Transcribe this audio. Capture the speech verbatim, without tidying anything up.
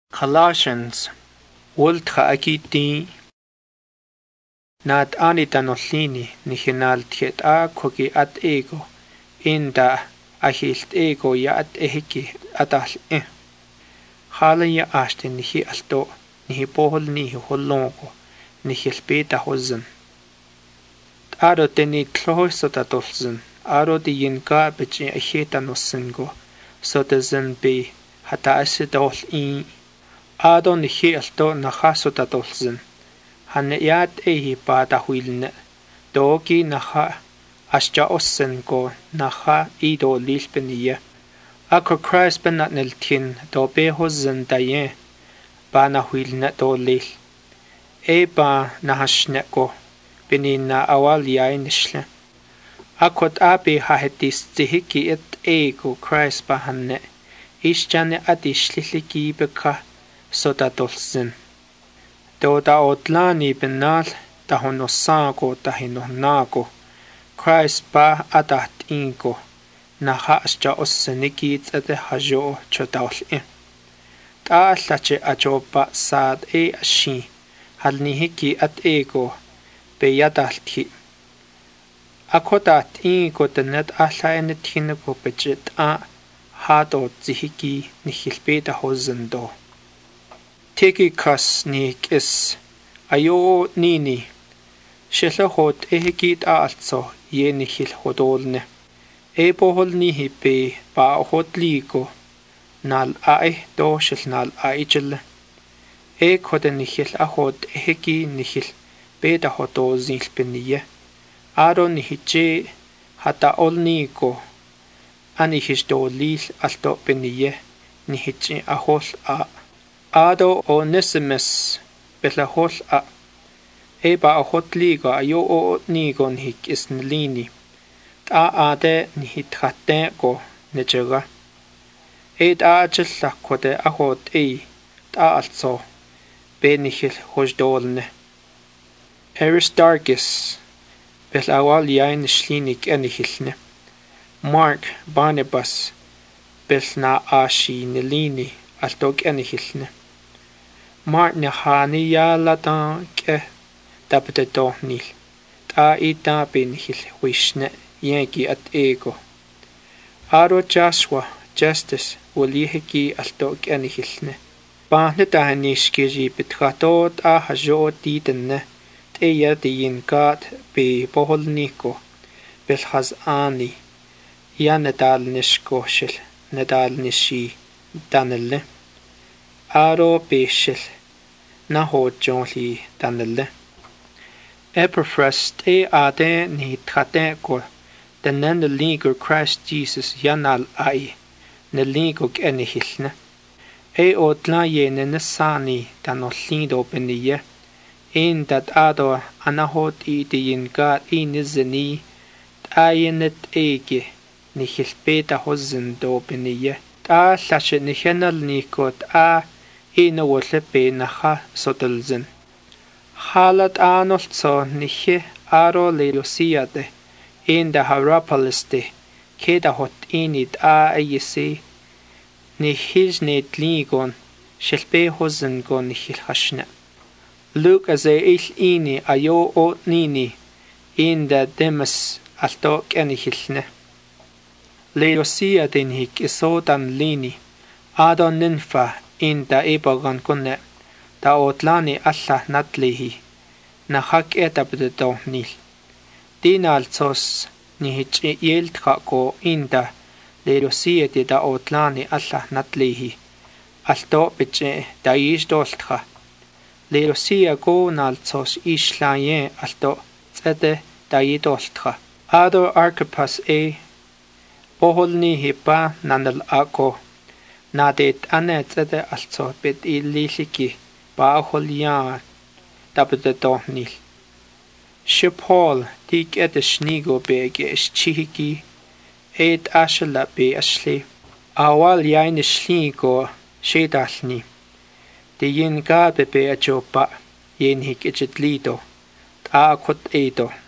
Colossians Ultra akiti Nat anitanollini nihinaltiet a kogi at ego inda ahilt ego ya at ehiki atal e Hala ya ashte nihi alto nihi pohol nihi hollongo nihi speta hozzen Aro teni tloho sotatolzen aro di yinka bechi ahita nossengo sotazen be hata asidol in Ado nihi alto naha sotatolzen Hanne yaat ehi paata huilne Dogi naha asja ossen ko naha ido lilpeniye Ako Christ benat neltin do beho zendaye Ba na huilne do lil E ba nahashne ko Benina awal yae nishle Akot abe hahetis zihiki et ego Christ ba hanne Isjane adishliliki beka sotatolzen Do da otlani benal tahonosago tahinonago Christ ba adat ingo naha asja osseniki tsete hajo chotaol e Ta lache ajoba sad e ashi halnihiki at ego beyadalti Akodat ingo tenet alla enethinko bejit a hado zihiki nihilbeta hozendo Tychicus nik is ayo nini Shella hot ehikit also ye nihil hodolne E bohol nihi be ba hot ligo Nal ae do shil nal ae jille E kode nihil a hot ehiki nihil beta hodo zilpeniye Aro nihi je hata ol nigo Anihish do lil alto beniye nihi je a hol a Ado Onesimus bella hol a Eba a hot ligo ayo o nigo nihik is nilini Ta ade nihit hatte go nejega Ed a jilla kode a hot e Ta also be nihil hojdolne Aristarchus bella awal yain shlinik enihilne Mark Barnabas bella ashi nilini altog enihilne Martin hani yala ta ke tapete tohnil ta ita benhil wishne yegi at ego Aro Joshua justice ulihiki altog enihilne Bahne ta nishkiji betratot a hajo titenne te ya de yinkat be boholniko belhaz ani ya nedal nishkoshil nedal nishi danelle Aro beshil na ho jonli danelle Epaphras te ade ni trate ko den the league Christ Jesus yanal ai ne ligo enihilne E otla ye ne sani danollido beniye in dat ado anahot i de yinga inizeni ayenet ege ni hilbeta hozzen do beniye Ta lashe ni henal nikot a ina wolle be naha sotelzen Halat anoltso nihe aro leilosiade in da harapoliste keda hot init a ayese ni hijnet ligon shelpe hozen gon nihil hashne Luke as e il ini ayo o nini in da demas alto kenihilne Leosia den hik isodan lini Adon ninfa in da ebogan kunne Da otlani alla natlihi Na hak etabde do nil Dina alzos ni hich yeltra ko in da Leosia de da otlani alla natlihi Alto beche da isdoltra Leosia go nalzos islaye alto Zede da idoltra Ado Archippus e Boholni hipa nanal ako nadet anetzede also bet illiliki ba holya tapete tohnil Shipol tik et shnigo bege chihiki et ashla be ashli awal yain shligo shedalni de yin ga be be ajopa yin hik etlido ta kot edo